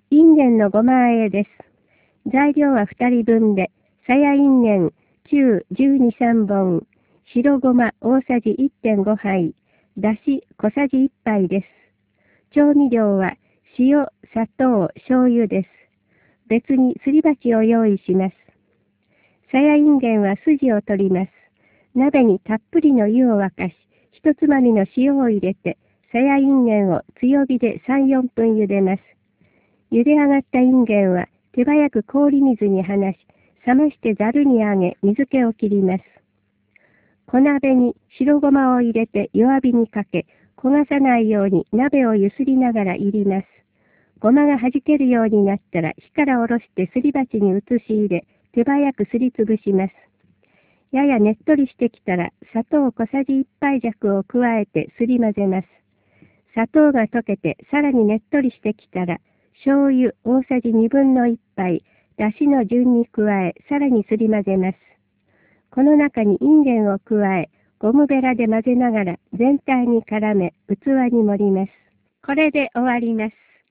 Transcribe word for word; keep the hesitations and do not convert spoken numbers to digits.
インゲンのごま和えです。材料はふたりぶんで、さやいんげん、中じゅうに、さんぼん、白ごま大さじ いってんご 杯、だし小さじいっぱいです。調味料は塩、砂糖、醤油です。別にすり鉢を用意します。さやいんげんは筋を取ります。鍋にたっぷりの湯を沸かし、一つまみの塩を入れて、さやいんげんを強火でさん、よんぷん茹でます。茹で上がったいんげんは手早く氷水に放し、冷ましてざるにあげ、水気を切ります。小鍋に白ごまを入れて弱火にかけ、焦がさないように鍋をゆすりながら入ります。ごまが弾けるようになったら火から下ろしてすり鉢に移し入れ、手早くすりつぶします。ややねっとりしてきたら砂糖小さじいっぱい弱を加えてすり混ぜます。砂糖が溶けてさらにねっとりしてきたら、醤油大さじにぶんのいっぱい、だしの順に加え、さらにすり混ぜます。この中にいんげんを加え、ゴムベラで混ぜながら全体に絡め、器に盛ります。これで終わります。